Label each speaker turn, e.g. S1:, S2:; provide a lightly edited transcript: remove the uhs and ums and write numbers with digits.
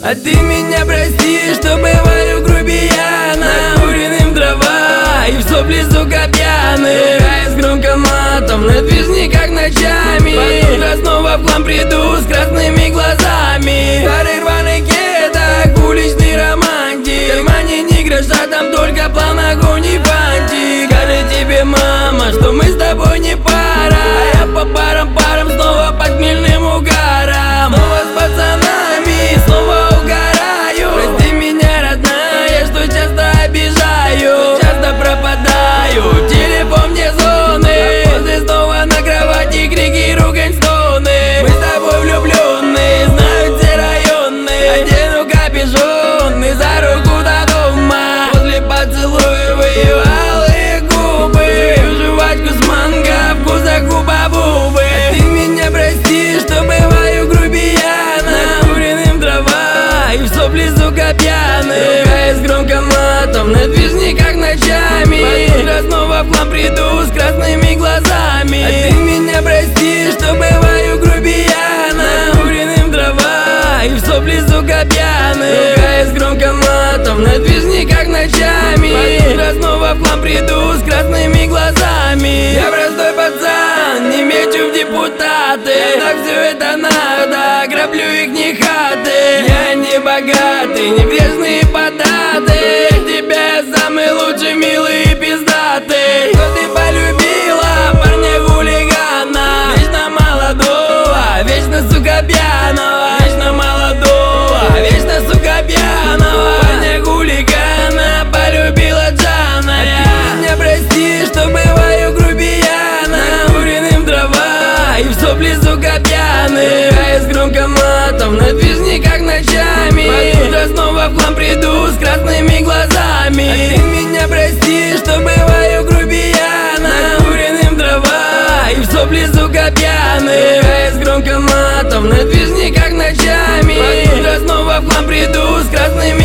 S1: А ты меня прости, что бываю грубияном, накуренным дрова и в сопли, сука, пьяный. Играя с громким матом на движниках ночами, под утро снова в хлам приду с красными глазами. Старый рваный кедах, уличный романтик, в кармане ни гроша, там только план, огонь и бантик. Скажи тебе, мама, что мы с тобой не пара, а я по парам снова под хмельным угаром. Снова с пацанами, снова угораю. Прости меня, родная, что часто обижаю, часто пропадаю, телефон мне зоны, а после снова на кровати крики, ругань, стоны. Мы с тобой влюбленные, знают все районы. Одену капюшон и за руку до дома, после поцелуев ее алые губы, свою жвачку с манго, вкуса губа-бубы. А ты меня прости, что бываю грубияном, накуренным дрова и в сопли, сука, пьяный. Ругаясь громко матом на движниках ночами, под утро снова в хлам приду с красными глазами. А ты меня прости, что бываю грубияном, накуренным дрова и в сопли, сука, пьяный. Ругаясь громко матом на движниках ночами, под утро снова в хлам приду с красными глазами. Я простой пацан, не мечу в депутаты, так все это надо, граблю их не хаты. Я не богатый, не грешный податый, тебя самый лучший, милый и пиздатый. Что ты полюбила, парня хулигана, вечно молодого, вечно, сука, пьяного, вечно молодого, вечно, сука, пьяного, парня хулигана, полюбила Джана. А ты меня прости, что бываю грубияном, накуренным дрова и в сопли, сука, пьяный. Играя с громко матом на движниках ночами, под утро снова в хлам приду с красными глазами. А ты меня прости, что бываю грубияном, накуренным дрова и в сопли, сука, пьяный. Играя с громко матом на движниках ночами, под утро снова в хлам приду с красными